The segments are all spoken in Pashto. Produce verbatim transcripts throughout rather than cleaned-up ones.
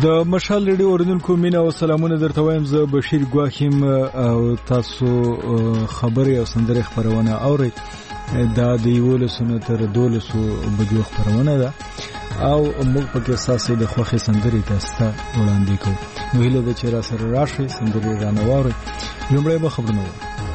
د مشال ریډیو اوریدونکو مینه او سلامونه درته وایم. زه بشیر ګواخیم او تاسو خبري او سندري خبرونه اورئ. دا د یولسو تر دولسو بجو خبرونه ده او موږ په کې اساسي د خوخي سندري تاسو ته وړاندې کوو. نو هیله ده چې را سره راشي سندري رانواري. لومړی به خبرونه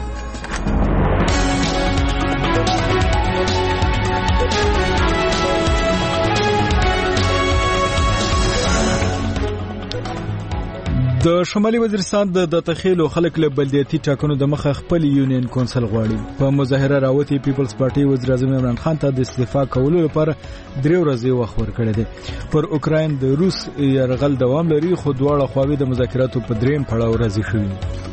د شمالي وزیرستان د تخیلو خلک له بلدیاتي ټاکنو د مخه خپل یونین کونسل غواړي. په مظاهره راوتی پیپلز پارټي وزیر اعظم عمران خان ته د استعفا کولو لپاره درې ورځې وخت ورکړی دی. پر اوکراین د روس یرغل دوام لري خو دواړه خواوې د مذاکراتو په دریم پړاو راضي شوي.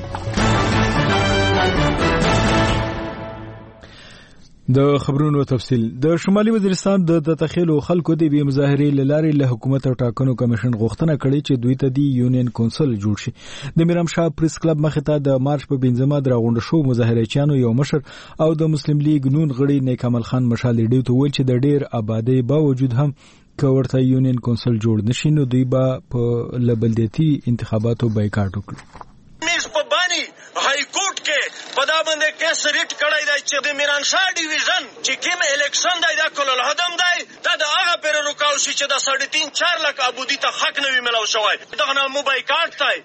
د خبرونو تفصیل. د شمالي وزیرستان د تخیلو خلکو د بي مظاهرې لاري له حکومت او ټاکنو کمیشن غوښتنه کړې چې دوی ته دی یونین کونسل جوړ شي. د میرام شاه پریس کلب مخه ته د مارچ په بنځما دراغونډ شو مظاهرېچانو یو مشر او د مسلم لیگ نون غړي نیک عمل خان مشال ډیو ته ویل چې د ډیر آبادی باوجود هم کورته یونین کونسل جوړ نشي نو دوی با په لبلديتي انتخاباتو بایکاټ وکړي. هائی کورټ کې په دا باندې کیس ریټ کړی دی چې د میران شاه ډیویژن چې کوم الیکشن دی دا کول الهدم دی دا د هغه پر رکاو شي چې د ساڑھے تین چار لک ابودی ته حق نه وی ملو شوی دغه نامو بایکاټ دی.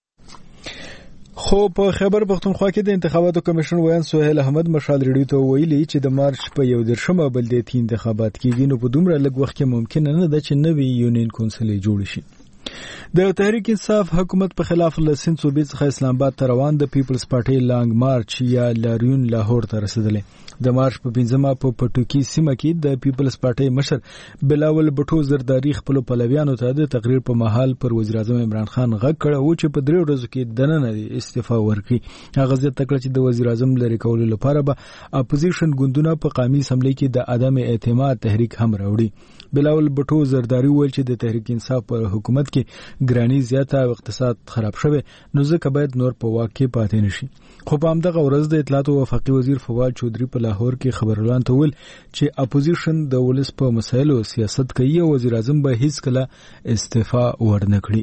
خو په خیبر پختونخوا کې د انتخاباتو کمیشن ویان سہیل احمد مشال ریډیو ته ویلي چې د مارچ په یو درشمه بلدیاتي انتخابات کېږي نو په دومره لږ وخت کې ممکن نه ده چې نوی یونین کونسل جوړ شي. د تحریک انصاف حکومت په خلاف له سند صوبې څخه اسلام آباد ته روان د پیپلز پارټي لانګ مارچ یا لاریون لاهور ته رسیدلی. د مارچ په پنځمه په پټوکی سیمه کې د پیپلز پارټي مشر بلاول بټو زرداری خپل پلویانو ته د تقریر په محل پر وزیر اعظم عمران خان غږ کړ او چې په درې ورځو کې دننه استعفا ورکړي. هغه ځکه تکړه چې د وزیر اعظم لري کولو لپاره به اپوزیشن ګوندونه په قومي اسمبلی کې د عدم اعتماد تحریک هم راوړي. بلاول بټو زرداری ویل چې د تحریک انصاف پر حکومت کې ګرانی زیاته او اقتصاد خراب شوه نو ځکه باید نور په واقع پاتې نشي. خو په همدغه ورځ د اطلاعات او وفاقي وزیر فواد چودري په لاهور کې خبرلان ته ویل چې اپوزیشن د ولس په مسایلو سیاست کوي او وزیر اعظم به هیڅ کله استعفا ورنکړي.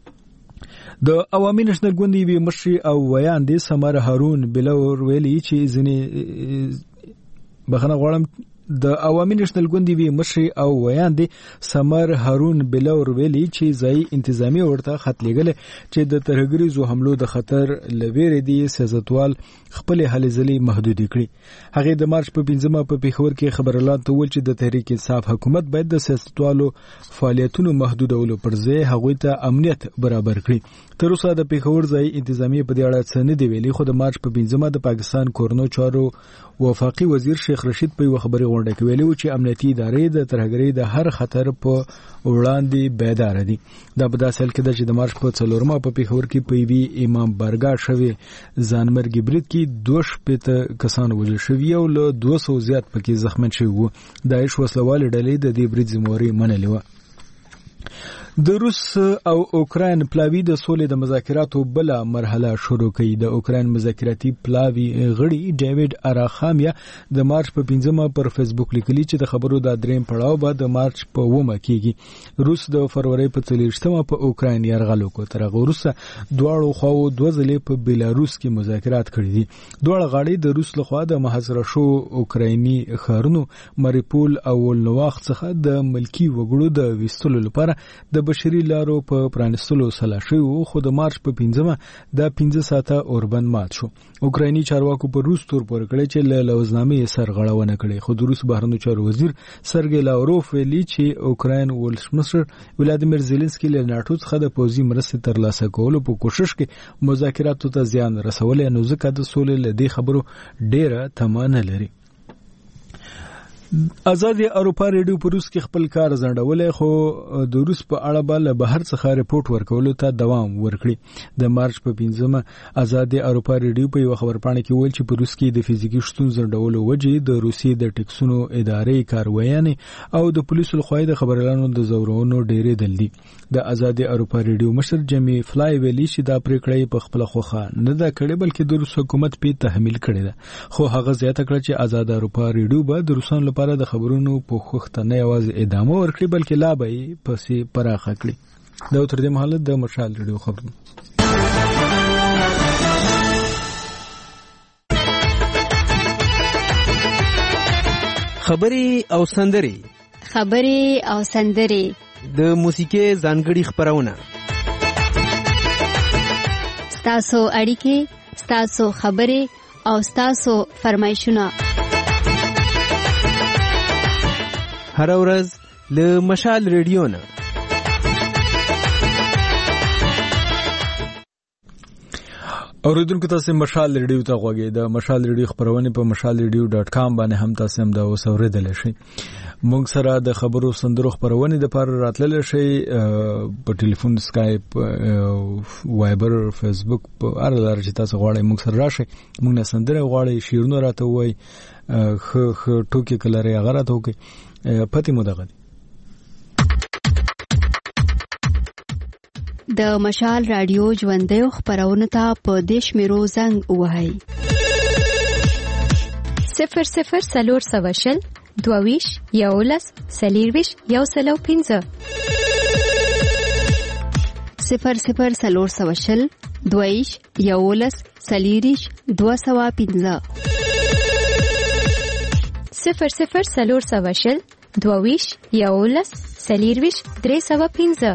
د عوامي نېشنل ګوند وی مشر او ویاندې سمر هارون بلور ویلي چې ځنې بخنه غواړم د عوامي نېشنل ګوند وی مشر او ویاندې سمر هارون بلور ویلي چې ځای انتظامی ورته خط لګل چې د ترهګریزو حملو د خطر لویری دي سیاستوال خپل هلې ځلې محدود کړي. هغه د مارچ په پنځمه په پیښور کې خبرلان ته ویل چې د تحریک انصاف حکومت باید د سیاستوالو فعالیتونو محدودولو پر ځای هغوی ته امنیت برابر کړي. تر اوسه د پیښور ځای انتظامی په دې اړه څه نه دی ویلي خو د مارچ په پنځمه د پاکستان کورنو چارو وفاقي وزیر شیخ رشید په خبري غونډه کې ویلي چې امنیتي ادارې د ترهګرۍ د هر خطر په وړاندې بیدار دي. دا په داسې حال کې ده چې د مارچ په څلورمه په پیښور کې په وی امام بارګاه شوی ځانمرګي برید کې دوه شپږ کسان وژل شوي او له دوه سوه زیات پکې زخمیان شوي وو. داعش وسلوال ډلې د دې برید ذمہواري منلې وه. د روس او اوکراین پلاوی د سولې د مذاکراتو بل مرحله شروع کړي. د اوکراین مذاکراتي پلاوی غړي ډیوډ اراخامیا د مارچ په پنځمه پر فیسبوک لیکلي چې د خبرو د دریم پړاو به د مارچ په اوومه کېږي. روس د فروری په څلوېښتمه په اوکراین یرغل وکړ. تر هغه وروسته دواړو خواو دوه ځلې په بیلاروس کې مذاکرات کړي دي. دواړه غاړې د روس لخوا د محاصره شو اوکرایني ښارونو ماریپول او ولنواخ څخه د ملکی وګړو د ویستلو لپاره د بشري لارو په پرانستلو سلا شوی خو د مارچ په پنځمه د پنځه ساعته اوربند مات شو. اوکرایني چارواکو پر روس تور پر کړی چې له لوزنامې سرغړونه کړي خو د روس بهرنیو چارو وزیر سرګی لاوروف ویلي چې اوکراین ولسمشر ولادیمیر زيلنسکي له ناتو څخه د پوځي مرستې ترلاسه کولو په کوشش کې مذاکراتو ته زیان رسولې نو ځکه د سولې له دې خبرو ډیره تمانه لري. آزادي اروپا ریډیو په روس کې خپل کار ځنډولې خو د روس په اړه به بهر څخه ریپورت ورکولو ته دوام ورکړي. د مارچ په پنځمه آزادي اروپا ریډیو په یو خبرپاڼه کې ویل چې په روس کې د فزیکي شتون ځنډولو وجې د روسي د ټیکسونو ادارې کاروایانې او د پولیسو لخوا د خبرلانو د زورونو ډېرې دل دي. د آزادي اروپا ریډیو مشر جمی فلای ویلي چې دا پریکړه په خپل خوخه نه ده کړې بلکې د روس حکومت په تحمیل کړې ده. خو هغه زیاته کړه چې آزاد اروپا ریډیو به د روسانو لپاره د خبرونو په خوخته نه یوازې ادامه ورکړي بلکې لا به یې پسې پراخه کړي. دا تر دې مهاله د مشال ریډیو خبرونه. خبري او سندري خبري او سندري د موسیقي ځانګړي خبرونه ستاسو اړیکې ستاسو خبري او ستاسو فرمایشونه هر ورځ له مشال ریډیو نه. اوریدونکو تاسو مشال ریډیو ته غوږی د مشال ریډیو خبرونه په مشال ریډیو ډاټ کام باندې هم تاسو هم دا اوسوریدل شئ. موږ سره د خبرو سندرو خبرونه د پر راتلل شي په ټلیفون، اسکایپ، وایبر، فیسبوک په هر لار چې تاسو غواړئ موږ سره راشئ. موږ نه سندره غواړئ، شیرونه راته وای، خ خ ټوکی کلره غره ته وکي پتی مو دغه د مشال رادیو ژوندۍ خبرونه ته په دیش میرو زنګ وهاي صفر صفر سلور سواشل دوویش یولس سلیرویش یو سلو پینزه صفر صفر سلور سواشل دوویش یولس سلیریش دو سوا پینزه صفر صفر سلور سواشل دوویش یولس سلیرویش درې سوا پینزه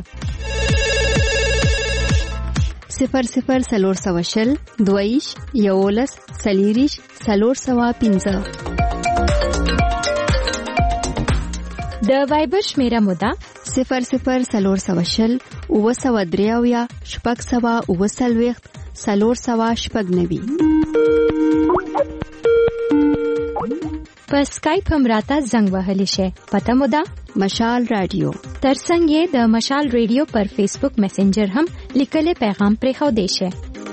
صفر صفر سلور سواشل دویش یولس سلیریش سلور سوا پینزه. د وایبر شمیره مودا صفر صفر سلور سواشل اوه سوا دریاویا شپږ سوا اوه سلویخت سلور سوا شپږ نوي. په سکایپ هم راته زنګ وهلی شي. پته مودا مشال رادیو. ترڅنګ یې د مشال ریډیو پر فیسبوک میسنجر هم لیکل پیغام پرې خو دی شي.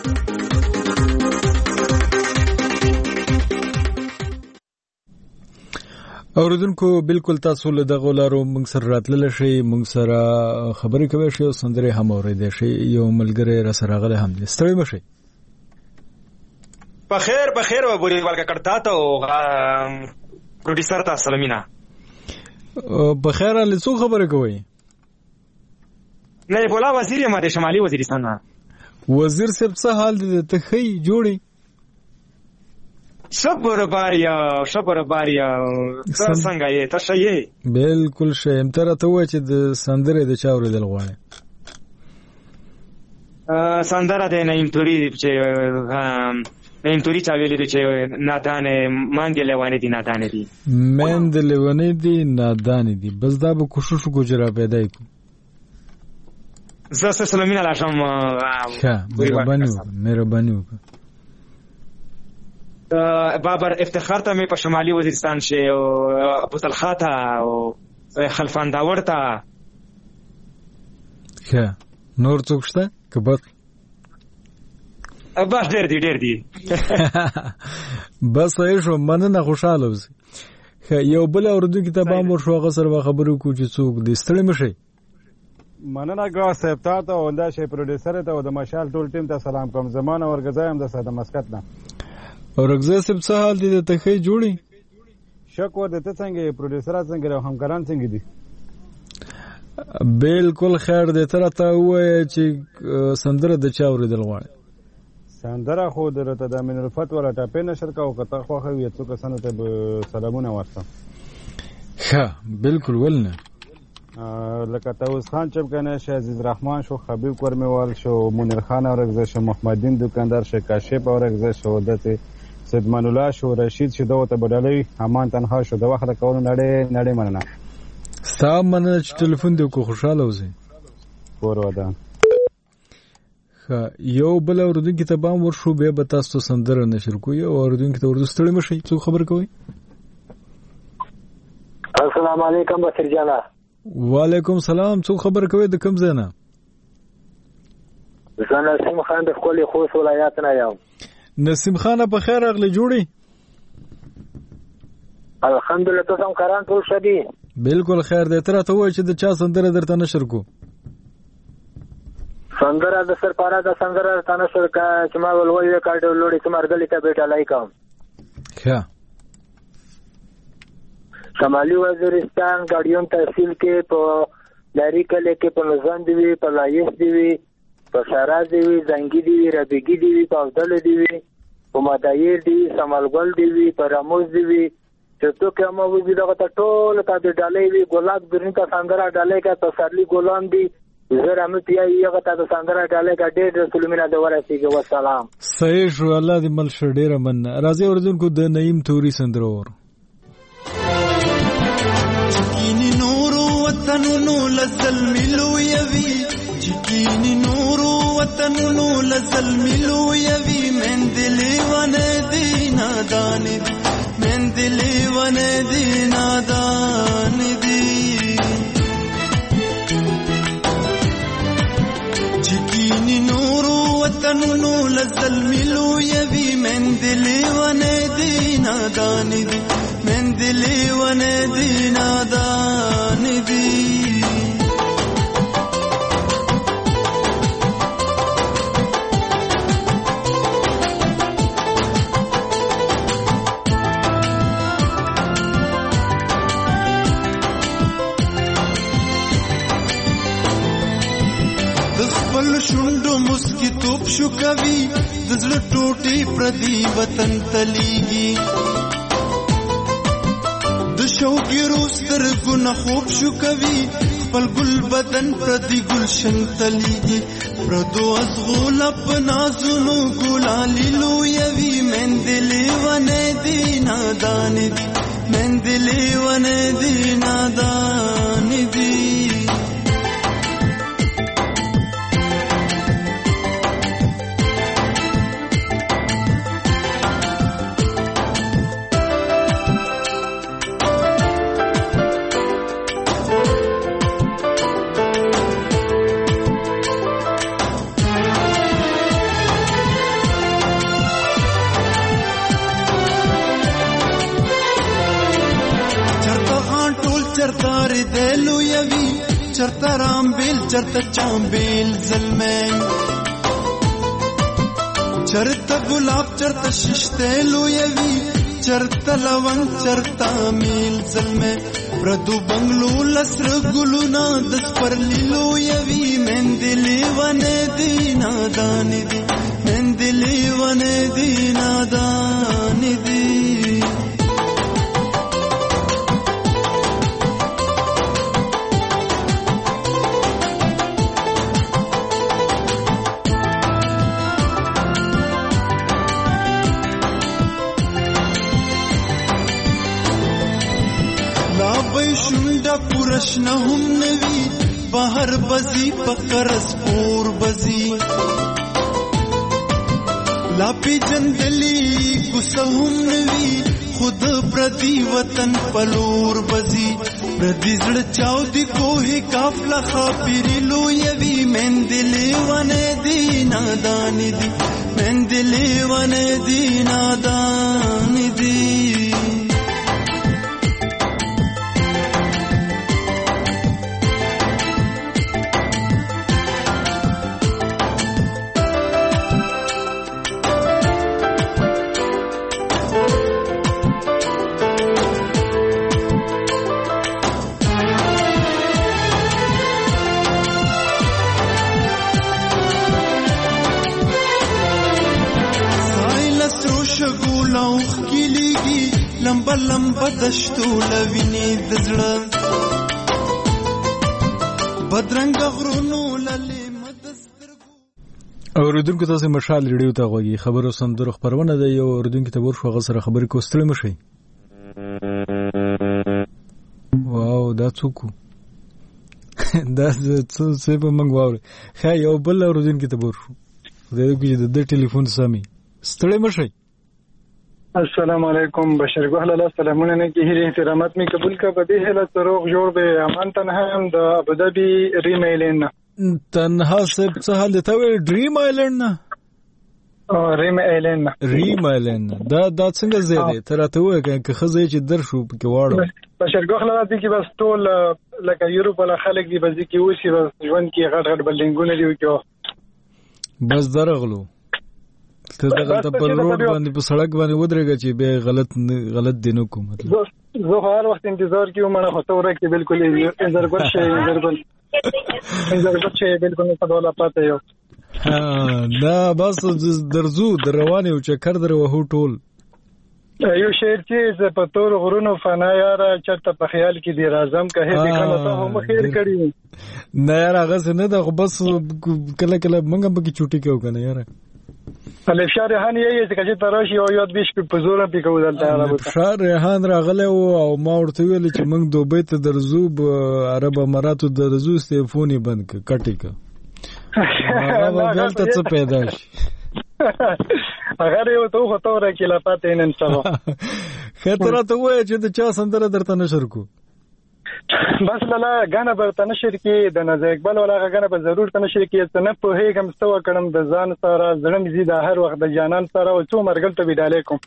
اوریدونکو بالکل تاسو له دغه لارو موږ سره راتلل شي، موږ سره خبرې کوي شي او سندره هم اورېدې شي. یو ملګری را سره غله هم دي. ستړي مشي. بخیر بخیر و بوری ولکه کرتا ته او پروډوسر ته سلامینا. بخیر له څو خبره کوي؟ نه بولا وزیر ما د شمالي وزیرستان. وزیر صاحب څه حال دي؟ ته خې جوړي شپور باریا شپور باریا څنګه یې تاسو یې؟ بالکل شیم تر ته و چې د سندره د چاورې دل غواړي. سندره د نیم توري چې نیم توري چا ویلې چې نادانه مانګې لوانې دي نادانه دي مند لوانې دي نادانه دي بس دا به کوشش وکړو چې را پیدا کړو. زه سلامونه لاشم. ښه مهرباني وکړه مهرباني وکړه. بابر افتخار ته مې په شمالي وزیرستان شي او ابو طلحه ته او خلفان داور ته. ښه نور څوک شته که بس بس ډېر دي ډېر دي بس ایشو مننه خوشاله اوسئ. یو بل اوریدونکي ته به مور شو هغه سره خبرو کو چې څوک دي. ستړي مشئ. مننه ګا صاحب ته او دا شی پروډوسر ته او د مشال ټول ټیم ته سلام کوم. زمانه ورګزایم د ساده مسکت نه. ورګزا صاحب څه حال دي؟ ته ښه جوړي؟ شکر دې ته څنګه پروډوسر څنګه او همکاران څنګه دي؟ بالکل خیر دې تر ته وای چې سندره د چا اوریدل غواړي؟ سندره خو درته د امین الفت ولا ټاپې نشر کا او کته خو خو یې څوک سن ته سلامونه ورته. ښه بالکل ولنه لکه توس خان چم کنه شه عزیز رحمان شو خبیب کرمیوال شو منیر خان اورگزه شو محمدین دکاندار شو کاشف اورگزه شو دته سیدمان الله شو رشید شو دوته بدلوي امان تنها شو د وخت کول نړۍ نړۍ مننه. سلام مننه چې ټلیفون دی کو خوشاله اوسئ. کور ودان. یو بل اوردونکو ته بام ورشو به به تاسو سندره نشر کوی او اوردونکو ته ورته ستړي مشي. څو خبر کوي؟ السلام علیکم بصیر جانا. وعلیکم سلام. څو خبر کوي د کوم ځای نه؟ زه نسیم خان د خپل خوست ولایت نه یم. نسیم خان په خیر اغلی جوړي؟ الحمدلله. تاسو هم کاران ټول شدي؟ بالکل خیر دی. تر ته وای چې د چا سندره درته نشر کو؟ سندره د سرپاره د سندره ته نشر کا چې ما ولوي کارډ لوړی چې مرګلی ته بیٹا لایکم. ښه شمالي وزیرستان ګاډیون تحصیل کې په لاری کله کې په نظام دی وي، په لایس دی وي، په شراز دی وي، زنګي دی وي، ربیګي دی وي، په افضل دی وي، په مدایر دی وي، سمالګل دی وي، په رموز دی وي، چې تو کې ما وځي دغه ته ټول کا د ډالۍ وي، ګلاب درنه کا سندره ډالۍ کا تسلی ګلام دی زه رحمت یې هغه ته سندره ډالۍ کا ډېر رسول مینا د ورسیږي. والسلام. صحیح شو، الله دې مل شه. ډېر من راځي اوردونکو د نعیم توري سندره ور چکینی نورو وطنونو لزلمی لویوی، چکینی نورو وطنونو لزلمی لویوی، من دلی ونه دینا دانی دی، من دلی ونه دینا دانی دی، چکینی نورو وطنونو لزلمی لویوی، من دلی ونه دینا دانی دی، من دلی ونه دینا دانی دی. دخپل شوندو مسکی توپ شو کوي، دزړه ټوټي پردي وطن تليږي، د شوقي روستر ګنا خوب شو کوي، خپل ګل بدن پردي ګلشن تليږي، پردو ازغول پنازونو ګلالي لویوي، من دلی ونه دینا دانی دی، من دلی ونه دینا دانی دی. چرتار دلو یوی، چرتا رامبیل چرتا چامبیل زلمین، چرتا گلاب چرتا ششتیلو یوی، چرتا لونگ چرتا میل زلمین، پردو بنگلو لسر گلونا دس پر لیلو یوی، من دلی ونه دینا دانی دی، من دلی ونه دینا دانی دی. پورشنه هم نوی بهر بزی پکرس پور بزی، لاپی جندلی گسه هم نوی خود پردی وطن پلور بزی، پردی زړه چاو دی کوه کافلا خاپیری لویوی، من دلی ونه دینا دانی دی، من دلی ونه دینا دانی دی. لمبا لمبا دشتو لویني دزړه بدرنګ غرونو للي مدسترګو. اوردونکو تاسو مشال ریډیو ته غوږی خبرو سندرو خبرونه ده. یو اوردونکو ته ورشو غسر خبرې کوستل مشي. واو دا څوک دا څه په منګ واو خا یو بل اوردونکو ته ورشو زه دې د ټلیفون سامي ستړي مشي. السلام علیکم بشیر ګل الله سلامونه نه کی هری احترامات می قبول کا بده هله تروغ جوړ به امان تنها هم د ابوظبي ډریم آیلند تنها سب څه حال ته ډریم آیلند نه او ریم آیلند ریم آیلند دا دا څنګه زیاده تر ته وای که خزه چې در شو کې واړو بشیر ګل الله دې کې بس ټول لکه یورپ ولا خلک دي بس کې وسی بس ژوند کې غټ غټ بلډینګونه دي کې بس درغلو ته دغه په روډ باندې په سړک باندې ودرېږي چې به غلط غلط دینو کو مطلب زه هر وخت انتظار کوم مړه خطر کې بالکل انتظار ورشي انتظار چې بالکل په ډول پاتې یو دا بس درځو د رواني او چکر در وهو ټول یو شعر چې په تور غرونو فنا یاره چرته په خیال کې دی راځم که هې کنه ته هم خیر کړی نه یار هغه څه نه ده بس کله کله منګه به کی چوټي کوي کنه یار الف شهر ریحان یې چې کله تراشي او یاد بیش په زور په کوو دلته عربو شهر ریحان راغله او ما ورته ویل چې موږ دوبه ته درځو په عرب اماراتو درځو استفونی بند ک کټی ک هغه دلته څه پیدا شي هغه یو ته خو تور کې لا پاتې نن سبا خطر ته وای چې د چا سندره درته نشر کو بس لاله غانا برته نشر کې د نزا اقبال ولا غانا به ضرور ته نشر کې ته نه په هیڅ هم ستو کړم د ځان سره زړم زیاده هر وخت د جانان سره او څو مرګل ته ویډاله کوم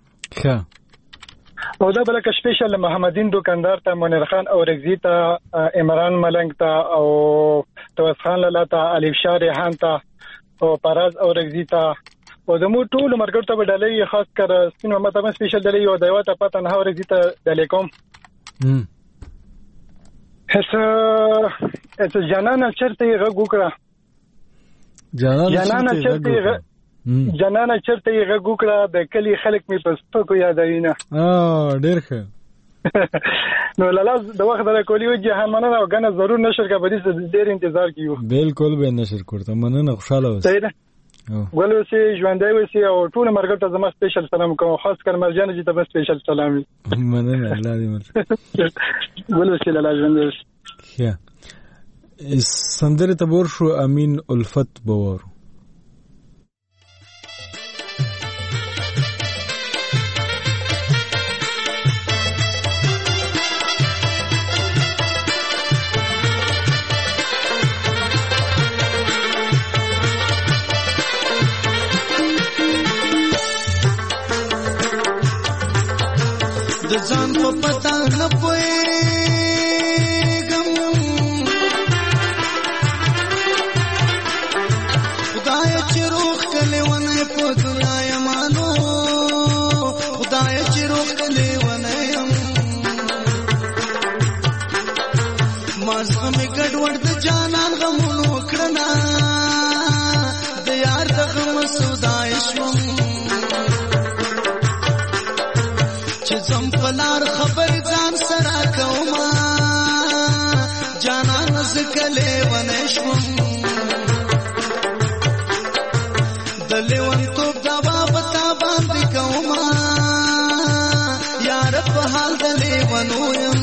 ښه او دا بل کې سپیشل محمدین دکاندار ته منیر خان او رگزی ته عمران ملنګ ته او توس خان لاله ته الف شاه ریحان ته او پراز او رگزی ته او د مو ټول مرګل ته ویډاله خاص کر سپینو ماته سپیشل دلی او دایو ته پته نه رگزی ته دلی کوم هم هڅه هڅه جانانه چرته یې غږ وکړه جانانه چرته یې جانانه چرته یې غږ وکړه د کلی خلک می په سپکو یادوینه اه ډیر ښه نو لاله د وخت د کولی و جهان مننه او غنه ضرور نشر کا بدی ډیر انتظار کیو بالکل به نشر کوته مننه خوشاله اوسه صحیح ده ولې چې ژوندۍ وسی او ټول مرګ ته زما سپیشل سلام کوم خاص کر مرجان جی ته سپیشل سلام مننه الله دې مر ولې چې لاله ژوندۍ ښه سندره تبور شو امین الفت بوار د ځان په پتا نه پوهېږم خدای چې روغ کلی ونه په دنیا یمانو خدای چې روغ کلی ونه یم ما زغمې ګډوډ د جانان غمونو کړنه د یار د غم سودای شوم پلار خبر ځان سره کوما جانان زکله ونشم دلیوان تو دوا پتا باندې کوما یار په حال دلیوانو يم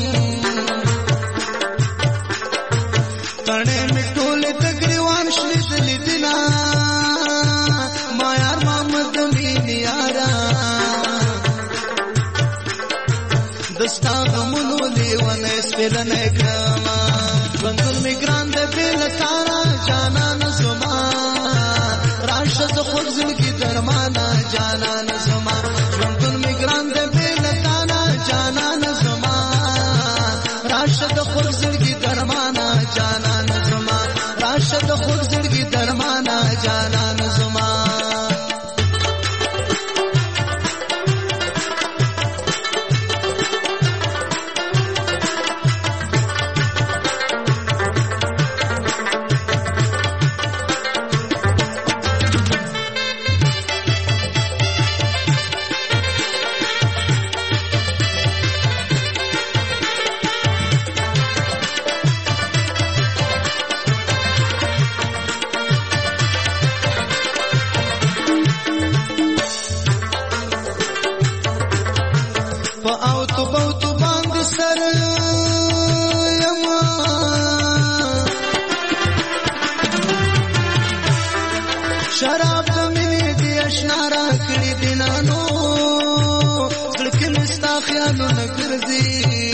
تڼه میټول تګریوان شلې دلی دلا ما یار محمد مين یارا دستا غمونو لیوانه سپیلنه کما بندل میگران ده بیل تارا جانان زما راشد خود زندگی درمانا جانان زما بندل میگران ده بیل تارا جانان زما راشد خود زندگی درمانا جانان زما راشد خود زندگی درمانا جانان زما شراب د مینې دی اشنا را کړی دینانو زړه مستا خیالونه ګرځي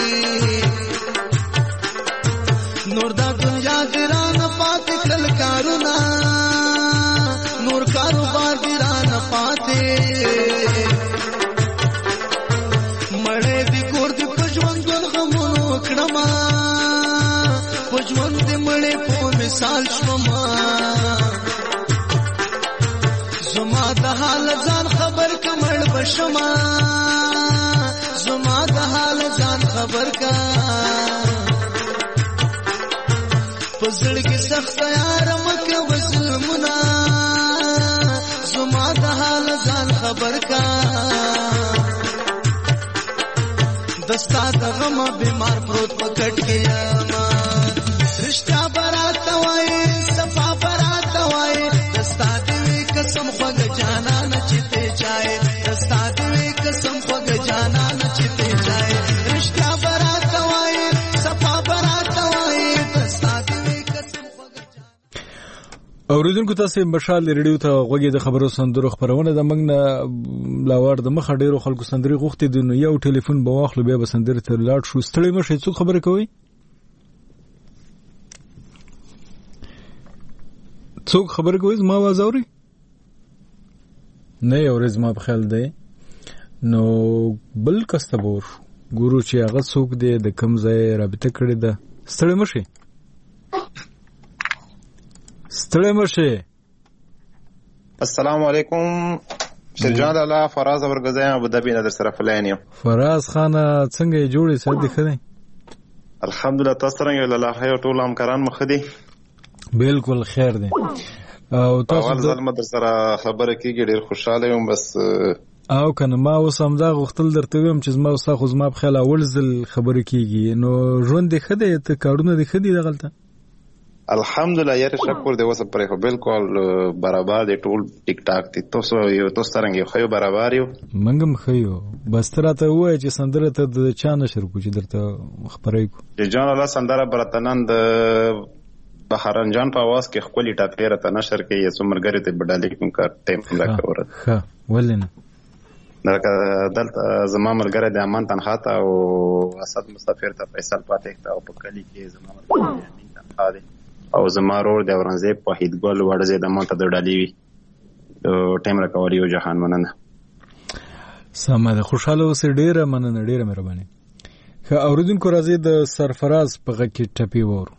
نور دا دنیا ګرانه پاتې کل کارونه نور کاروبار ګرانه پاتې مړې دی کور دی پښوندون غمونو کړما پښوند دې مړې په مثال شوما زما د حال ځان خبر کمړ بشما زما د حال ځان خبر کا په پزړګي سخت یار مکه وسلمنا زما د حال ځان خبر کا دستا د غم بیمار پروت پکټ کې ما رشتہ برات وای صفا برات وای دستا دې قسم خوګ جانا نچته چای دستا دې قسم خوګ جانا نچته چای رشتہ برات وای صفا برات وای دستا دې قسم خوګ جانا. اوریدونکو تاسو مشال ریډیو ته غوږی د خبرو سندرو خبرونه د منګ نه لاوړ د مخ ډیرو خلکو سندري غوښتي دي نو یو ټلیفون به واخلو بیا به سندري ته لاړ شو. ستړي مشه څوک خبره کوي؟ څوک خبره کوي؟ زما आवाज اوري؟ نه اوري زما په خیال دی. نو بل کستبور ګورو چې هغه څوک دی د کم ځای رابطه کړې ده. ستړي مشه ستړي مشه. السلام علیکم شجاع الله فراز ورغزایم ابو ظبی نظر سره فلانیو. فراز خان څنګه جوړې سره دي خدای؟ الحمدلله تاسو څنګه الله خیر ټول همکاران مخ دي؟ بالکل خیر دي. او تاسو اول ځل مدر سره خبره کیږي ډیر خوشاله یم بس او کنه ما اوس هم دا غوښتل درته ویم چې زما اوس خو زما په خیال اول ځل خبره کیږي نو ژوند دې خدای ته کارونه دې خدي دغلته الحمدلله یاره شکر دی وسه پرې خو بالکل برابر دی ټول ټیک ټاک دي تاسو یو تاسو څنګه خو برابر یو منګم خيو بس تراته وای چې سندره ته د چا نشر کو چې درته خبرې کو جان الله سندره برتنان د بهران جان په आवाज کې خپل ټاپیره ته نشر کې یو مرګری ته بدل کوم کار ټیم لا کوره ها ولنه درکه دلته زما مرګره د امان تنها ته او اسد مستفیر ته فیصل پاتې ته او په کلی کې زما مرګره امین تنها دي او زما رور د اورنګزیب په هیدګل وړځي د مونته د ډالۍ وي ټیم راکوري او جهان مننه. سمه ده خوشاله اوسې ډیره مننه ډیره مهرباني. که اوریدونکو راځي د سرفراز په غږ کې ټپي وورو.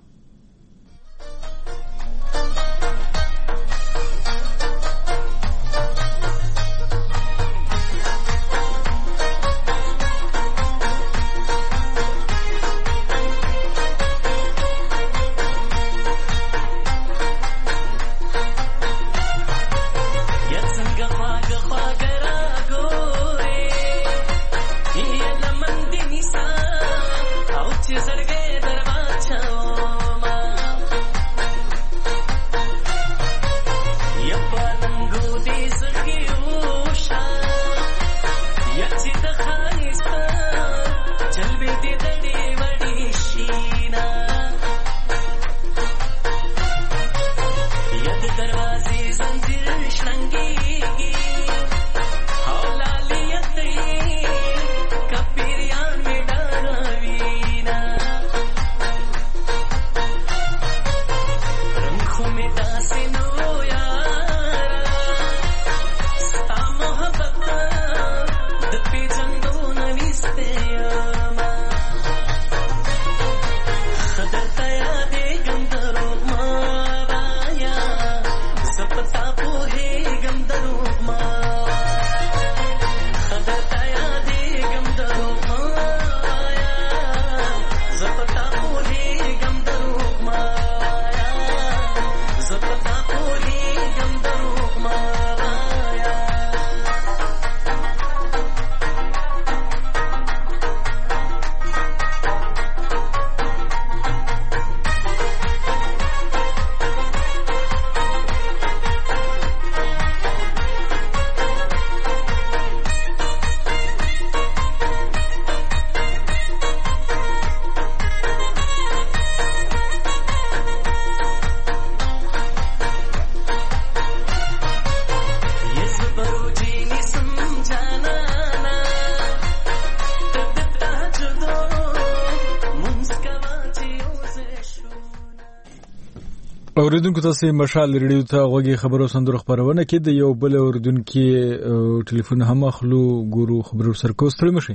اوریدونکو تاسو مشال ریډیو ته غوږی خبرو سندرو خبرونه کې د یو بل اوریدونکو ټلیفون هم اخلو ګورو خبرو سر کوستړي مشي.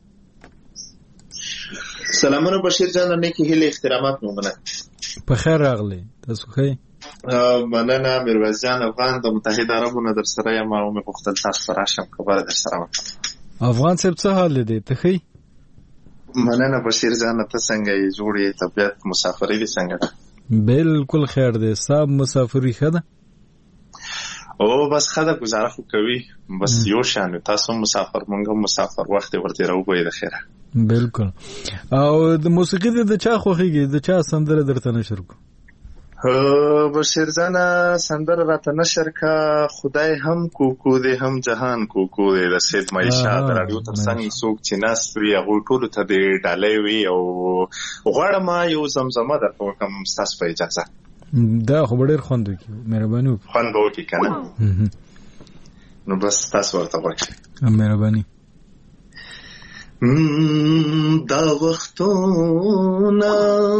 سلامونه بشیر جان نه کې هله احترامات مونږه په خیر راغلی تاسو ښه مننه میرویس جان افغان د متحده عربو در سره یم او مې غوښتل تاسو راشم خبره در سره وکړم. افغان صاحب څه حال دی ته ښه؟ مننه بشیر جان ته څنګه یې جوړې طبيعت مسافرې دي څنګه؟ بالکل خیر دی. صاحب مسافري ښه ده؟ او بس ښه ده، ګزاره خو کوي، بس یو شان تاسو مسافر، مونږ هم مسافر، وخت یې ورته راوګوئ د خیره. بالکل. او د موسیقي د چا خوښیږي؟ د چا سندره درته نشر کو؟ بشیر جانه سندره راته نشر کا، خدای هم کوکو دی هم جهان کوکو دی د سید معیشا د راډیو ترڅنګ څوک چې ناست وي هغوی ټولو ته د ډالۍ وي. او غواړم یو زمزمه درته وکړم ستاسو په اجازه. دا خو به ډېر خوند وکړي، مهرباني وکړي. خوند به وکړي که نه؟ نو بس تاسو ورته غوږ شئ. مهرباني. دا وختونه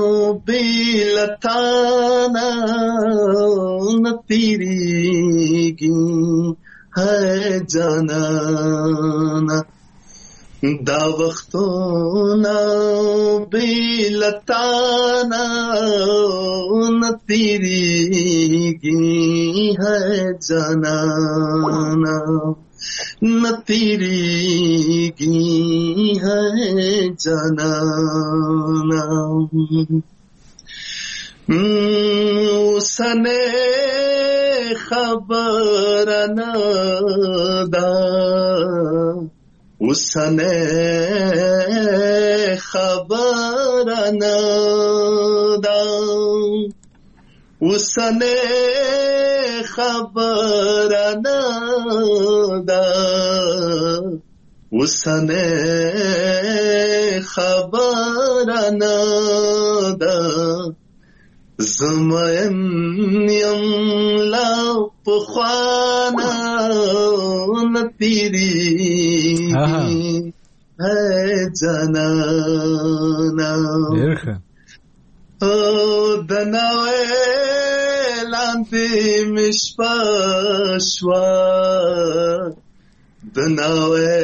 بیلتانا نه تیریږي ہے جانانا، دا وختونه بیلتانا نه تیریږي ہے جانانا، न तेरी है जनाना। उसने खबर न दा, उसने खबर न दा, उसने खबर न दा, उसने खबर न दा, ज़मयन यम ला पुख्वाना न तेरी है जनाना। ओ दनावे लांती मिशपशवा, दनावे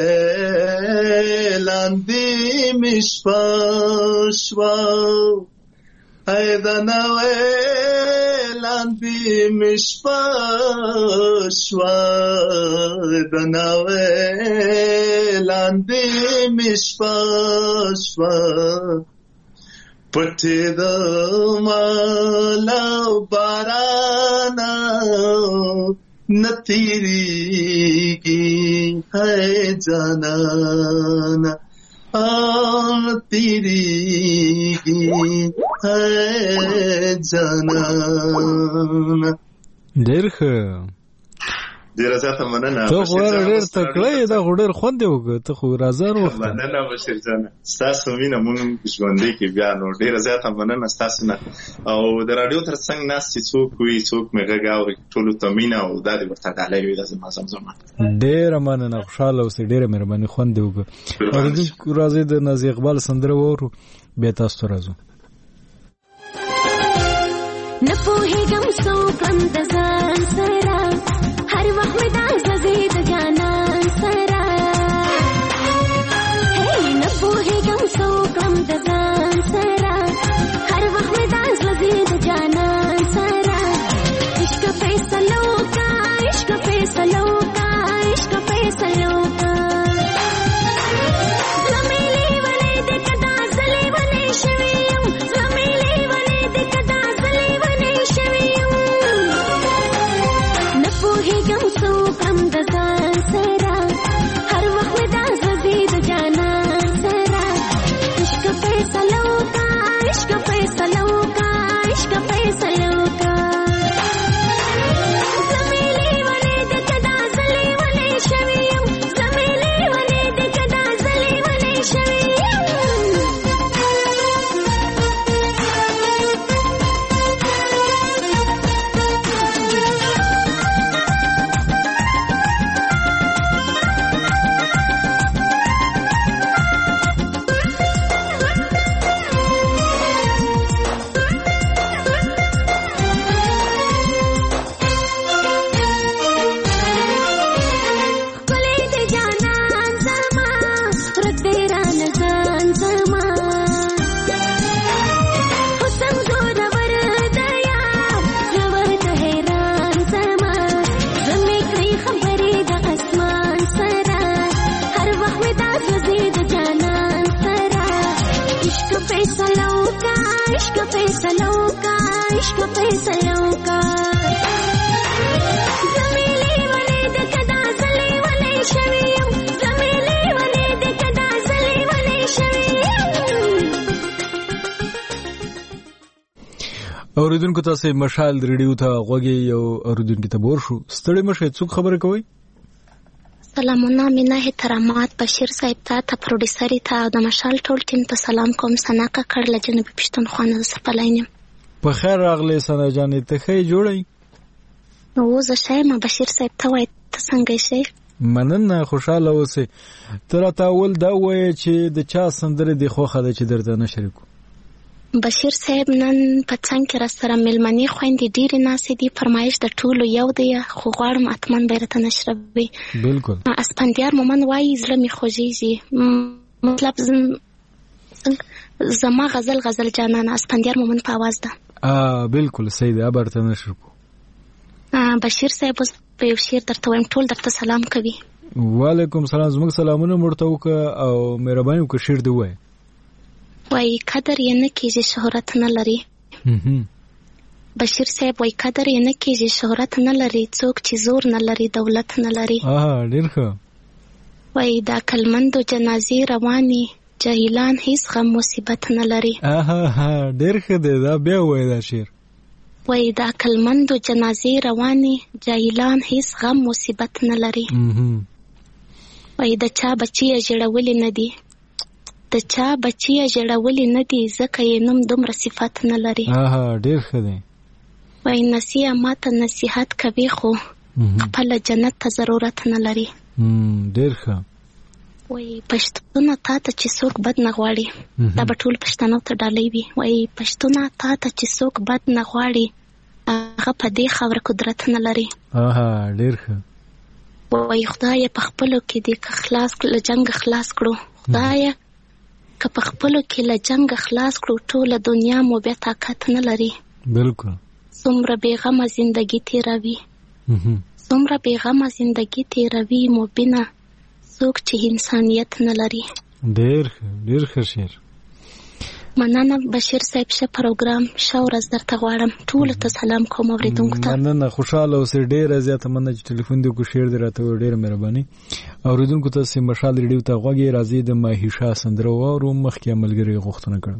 लांती मिशपशवा, ay danawe lanti mishpashwa, danawe lanti mishpashwa, pati da mala barana natirigi hai janana, آن تیری کی ہے جانان. ډېر ښه، ډېره زیاته مننه. ته خو ډېر تکړه یې، دا خو ډېر خوند یې وکړ، ته خو رازار وخت. مننه بشیر جانه، ستاسو مینه مونږ ژوندۍ کې بیا نو ډېره زیاته مننه ستاسو نه. او د راډیو تر څنګ ناست چې څوک وي څوک مې غږ اوري ټولو ته مینه او دا دې ورته ډالۍ وي دا زما زمزمه. ډېره مننه، خوشحاله اوسئ، ډېره مهرباني، خوند یې وکړ. اورېدونکو راځئ د نازي اقبال سندره واورو، بیا تاسو ته راځو. نه پوهېږم څو کړم د ځان سره، هر وخت مې دا زړه د جانان سره. هی نه پوهېږم څو کړم د ځان سره، هر وخت مې دا زړه د جانان سره. عشق فیصلو کا، عشق فیصلو کا، عشق فیصلو کا. اوریدونکو تاسو مشال ریډیو ته غوږی یو اوریدونکو ته بور شو ستړي مشه څوک خبره کوي سلامونه مینا احترامات بشیر صاحب ته ته پروډوسر ته د مشال ټول ټیم ته سلام کوم سناکه کړل جنوبي پښتونخوا نه سپلاینم په خیر راغلی سنا جانې ته خې جوړی نو زه شایم بشیر صاحب ته وای ته څنګه شې مننه خوشاله اوسې تر تا ول دا وای چې د چا سندره دی خو خاله چې درته نشریکو بشیر صاحب نن په څنګه کې را سره ملمنې خويندې ډېرې ناسې دي فرمایش د ټولو یو دی خو غواړم اتمن بیرته نشربي بالکل اسپندیار مومن وای زړه می خوږیږي مطلب زما غزل غزل جانان اسپندیار مومن په आवाज ده ا بالکل صحیح ده برته نشربو بشیر صاحب په یو شعر درته وایم ټول درته سلام کوي وعلیکم سلام زموږ سلامونه مرته وک او مهرباني وک شعر دی وای وای قدر یې نه کیږي شهرت نه لري بشیر صاحب وای قدر یې نه کیږي شهرت نه لري څوک چې زور نه لري دولت نه لري اه ډیر ښه وای دا کلمندو جنازې رواني جاهلان هیڅ غم مصیبت نه لري اه ها ډیر ښه دی دا بیا وای دا شعر وای دا کلمندو جنازې رواني جاهلان هیڅ غم مصیبت نه لري وای د چا بچي جوړولې نه دي د چا بچي جوړولې نه دي ځکه یې نوم دومره صفات نه لري اه ډیر ښه دی وای نصیحت ماته نصیحت کوي خو خپل جنت ته ضرورت نه لري ډیر ښه وای پښتون ته ته چې څوک بد نه غواړي دا به ټول پښتنو ته ډالۍ وي وای پښتون ته ته چې څوک بد نه غواړي هغه په دې خبره قدرت نه لري اه ډیر ښه وای خدای په خپلو کې دې خلاص له جنگ خلاص کړو خدای که په خپلو کې له جنگ خلاص کړو ټول دنیا مو بیا طاقت نه لري بالکل څومره بیغمه زندگی تیروي څومره بیغمه زندگی تیروي مبینه څوک چې انسانیت نه لري ډیر ډیر ښه شعر مننه بشیر صاحب شه پروګرام شه ورځ درته غواړم ټول ته سلام کوم اوریدونکو ته مننه خوشاله اوسې ډیره زیاته مننه چې ټلیفون دی کو شعر دی راته ډیره مهرباني اوریدونکو ته سیم مشال ریډیو ته غوږی راځي د ماهیشا سندره او روم مخکې عملګری غوښتنه کړم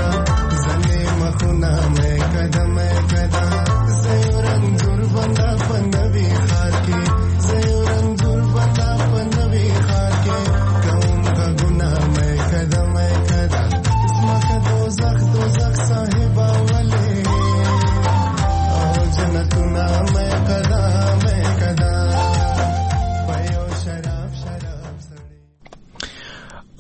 Kada, Zayurang Durvanda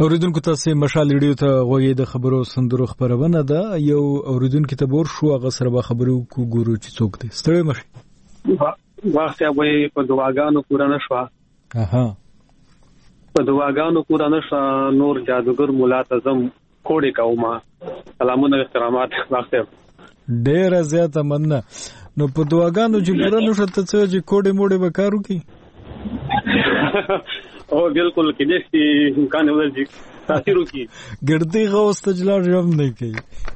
اوریدونکو تاسو مشال ریډیو ته غوږی د خبرو سندرو خبرونه ده. یو اوریدونکو ته بور شو هغه سره به خبرو کو ګورو چې څوک دی. ستړي مشه وخت یې وای په دواګانو پورا نشوا. اها په دواګانو پورا نشوا. نور جادوګر مولا تزم کوډې کوما. سلامونه احترامات. وخت ډېر زیاته مننه. نو په دواګانو چې پورا نشو ته څه چې کوډې موډې وکارو کی او بالکل کې دې چې امکان ولري تاثیر وکړي. ګردې غوس ته جلال جام نه کوي.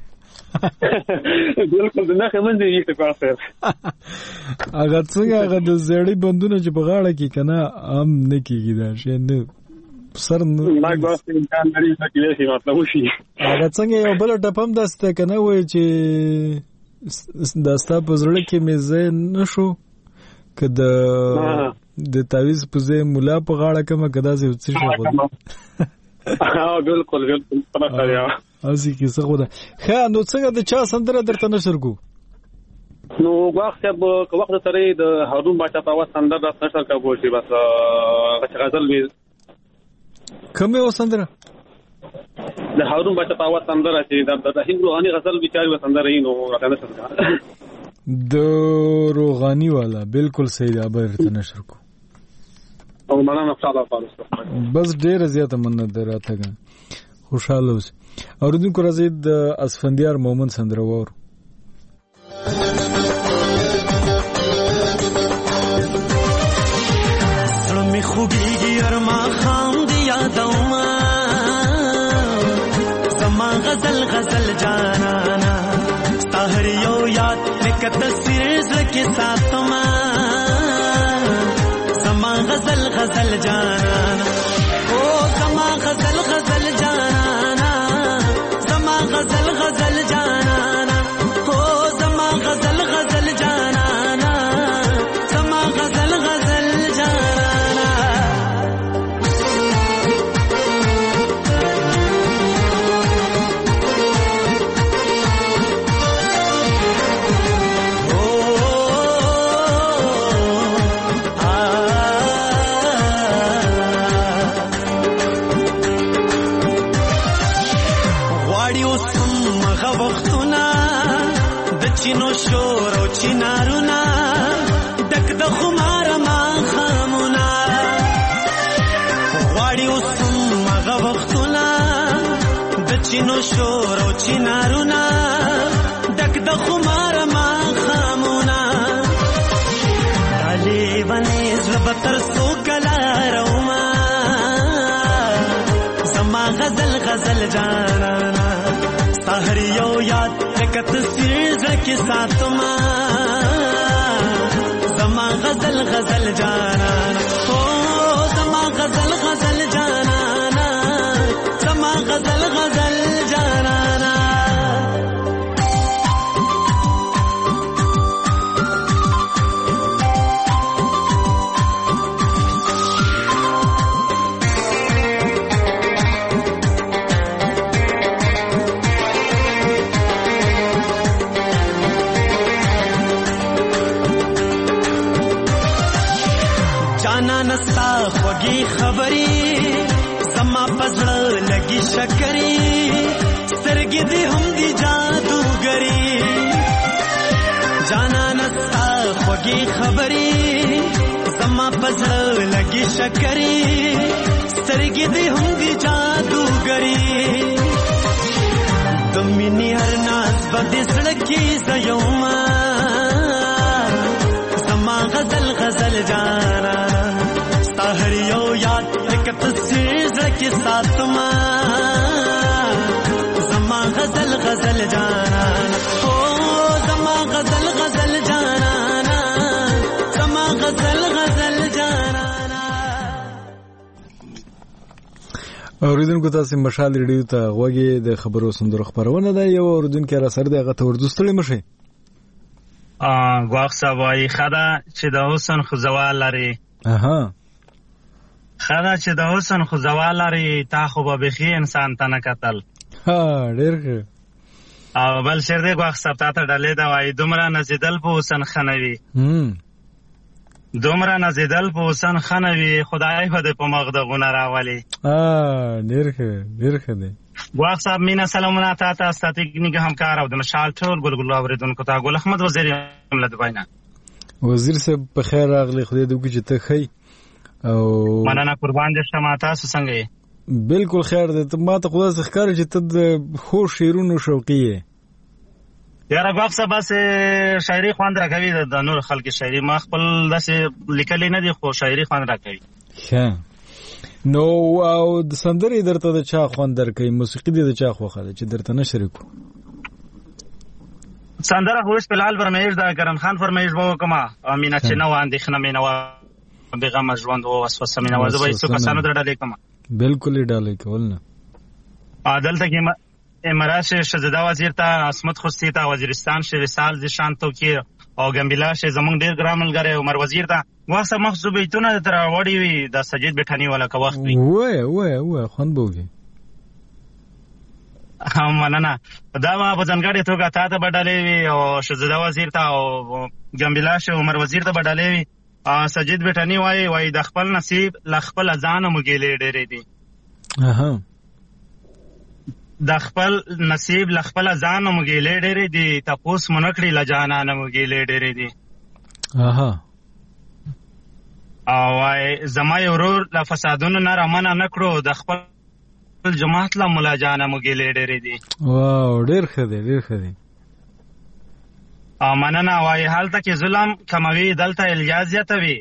بالکل نه خمن دې یې تاسو هغه څنګه هغه د زړې بندونه چې په غاړه کې کنه عام نه کیږي دا شی نه سر نه لاګ واسه امکان لري چې شي مطلب وشي. هغه څنګه یو بل ټپم داسته کنه وای چې داستا په زړه کې مې زه نشو کده د تعویز په ځای مولا په غاړه کومه کدا زه څه شو غو. ها بالکل بالکل پتا کړیا. اسی کې څه غو ده. ښه نو څنګه د چا سندره درته نشر کو؟ نو وخت به وخت سره د هارون باچا په واس سندره د نشر کا بوشي بس غزل وی کومه و سندره؟ د هارون باچا په واس سندره چې د رحیم روحاني غزل بیچاره و سندره یې نو راته نشر کا د روغانی والا. بالکل صحیح ده. ابر ته نشر کو او مولانا صاحب فارس بس ډیر زیاته مننه دراته خوشاله اوس. اوریدونکو راځي د اسفندیار مومن سندره وور. سلمی خوبیږي ارما خام دی یادوما زما غزل غزل جانانا سحر یو یاد لکه تصویر زکه ساتما زما غزل غزل جانانا او زما غزل غزل جانانا زما غزل غزل جانانا او زما غزل غزل جانانا زما غزل غزل جانانا. چینو شور او چینارونا دک د خمار ما خامونا غواړي اوسم مغه وختونه د چینو شور او چینارونا دک د خمار ما خامونا علي ونې زبتر سو کلا روما زما غزل غزل جانانا سحر یو یاد لکه تصویر زکه ساتما زما غزل غزل جانانا او زما غزل غزل جانانا زما غزل غزل جانانا. نستا خوږی خبرې زما پزړه لګي شکرې سترګې دې هم دي جادوګرې جانا نستا خوږی خبرې زما پزړه لګي شکرې سترګې دې هم دي جادوګرې د مینې هر ناز بده سړکی زيوما زما غزل غزل جانا سحر یو یاد لکه تصویر زکه ساتما زما غزل غزل جانانا او زما غزل غزل جانانا زما غزل غزل جانانا. اوریدونکو تاسو مشال ریډیو ته غوږی د خبرو سندرو خبرونه ده. یو اوریدونکو را سره دغه ته ورځستړي مشه ا غواخ سوای خدا چې د حسن خو زوال لري. اها خدا چې د حسن خو زوال لري تا خو به بخي انسان ته نه قتل. ها ډېر ښه. او بل شر دې غواخ سپتا ته ډلې دا وای دومره نزیدل په حسن خنوي. هم دومره نازېدل په حسن ښه نه وي، خدای به دې په مخ دغونه راولي. ډېر ښه ډېر ښه دی. ګواښ صاحب مینه سلامونه تا ته، ستا تکنیکي همکار او د مشال ټول ګلګلو اورېدونکو ته. ګل احمد وزیر یم له دبۍ نه. وزیر صاحب په خیر راغلی، خدای دې وکړي چې ته ښه یې او مننه قربان دې شم. تاسو څنګه یې؟ بالکل خیر دی. ته ما ته خو داسې ښکاري چې ته د ښو شعرونو شوقي یې. یاره ګواښ صاحب بس شاعري خوند راکوي، د نور خلک شاعري ما خپل داسې لیکلې نه دي، خو شاعري خوند راکوي. ښه نو او د سندرې درته د چا خوند درکوي؟ موسیقي دې د چا خوښه ده چې درته نه شریکو؟ سندره خو اوس فلحال فرمایش د کرم خان فرمایش به وکړم، مینه چې نه وه اندېښنه مې نه وه بېغمه ژوند و وسوسه مې نه وه، زه به یې څو کسانو ته ډالۍ کړم. بالکل یې ډالۍ کول نه. دلته کې امارات شهزاده وزیر ته، عصمت خوستی ته، وزیرستان شهرسال زیشان توکیر او ګمبلا شه زمونږ ډېر ګران ملګری عمر وزیر ته. ګواښ صاحب مخ بیتونه درته راوړي وي د سجید بټاني والا که وخت وي. ووایه ووایه ووایه خوند به وکړي. مننه. دا به په ځانګړې توګه تا ته به ډالۍ وي او شهزاده وزیر ته او ګمبلا شه عمر وزیر ته به ډالۍ وي. سجید بټاني وایي وایي د خپل نصیب له خپله ځانه مو ګیلې ډېرې دي. د خپل نصیب له خپله ځانه مو ګیلې ډېرې دي، تپوس مو نه کړي له جانانه مو ګیلې ډېرې دي. او وایي زما یو ورور له فسادونو نه رامنع نه کړو، د خپل جماعت له ملا جانه مو ګیلې ډېرې دي. واو ډېر ښه دی ډېر ښه دی. مننه. وایي هلته کې ظلم کموي دلته الیا زیاتوي،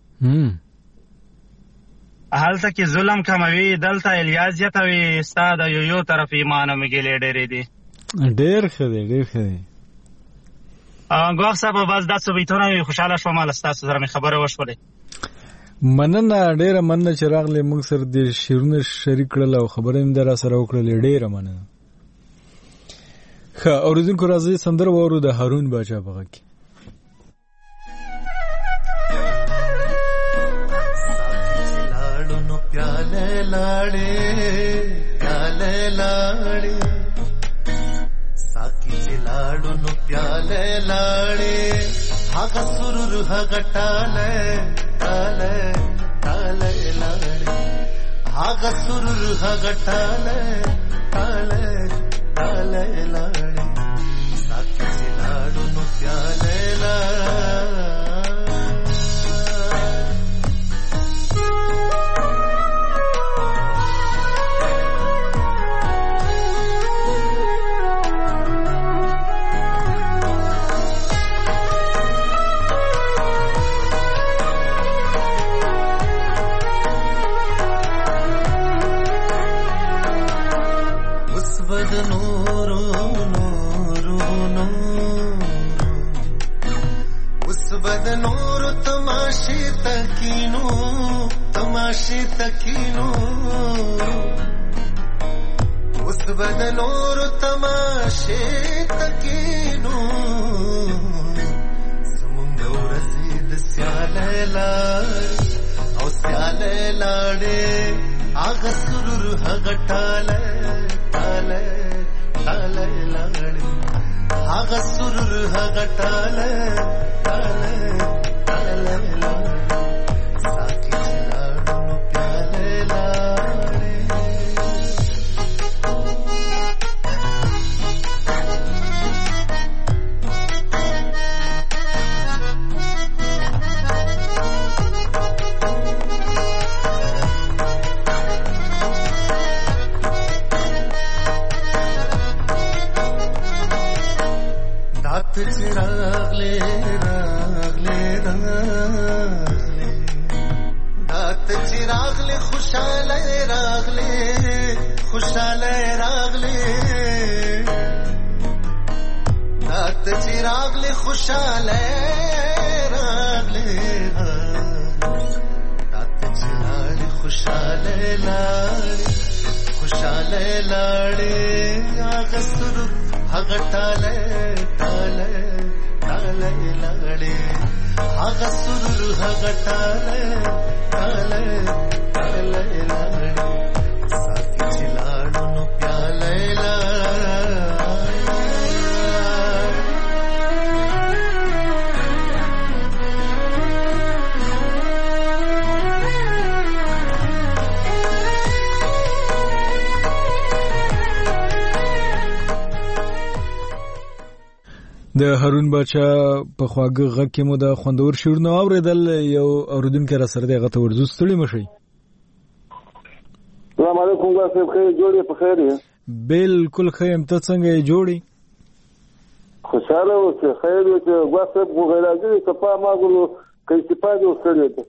هلته کې ظلم کموي دلته الیا زیاتوي، ستا د یو یو طرف ایمانه مې ګیلې ډېرې دي. ډېر ښه دی ډېر ښه دی. ګواښ صاحب بس دا څه بیتونه وي، خوشحاله شوم له ستاسو سره مې خبره وشولې. مننه ډېره مننه چې راغلې موږ سره دې شعرونه شریک کړل او خبرې هم در سره وکړلې، ډېره مننه. ښه اورېدونکو راځئ سندره واورو د هارون باچا په غږ کې. प्याले लाड़े प्याले लाड़े साकी जिलाड़ो नु प्याले लाड़े हाग सुरुर हाग टाले टाले टाले लाड़े हाग सुरुर हाग टाले टाले टाले लाड़े साकी जिलाड़ो नु प्याले लाड़े तकीनो उस बदनोर तमाशे तकीनो समुंदो रसीद स्याले लाड़े औ स्याले लाड़े आग सुरुर हगटाले टाले टाले लाड़े आग सुरुर हगटाले टाले टाले लाड़े रागले रागले रागले दात चिरागले खुशाले रागले खुशाले रागले दात चिरागले खुशाले रागले दात चिरागले खुशाले लाड़े खुशाले लाड़े आग सुरु हगटाले टाले टाले लाड़े आग सुरु हगटाले टाले टाले लाड़े साकी चिलाड़ो नु प्याले लाड़े د هارون باچا په خواږه غږ کې مو د خوندور شعرونه اوریدل. یو اوریدونکو را سره دغه ته ورزو ستړي مشي. السلام علیکم صاحب، خیر جوړې په خیر یې؟ بالکل خیم. ته څنګه یې جوړې؟ خوشاله اوسه، خیر اوسه. صاحب خو غیرازي صفا ما ګلو کې استفاده وکړې ده.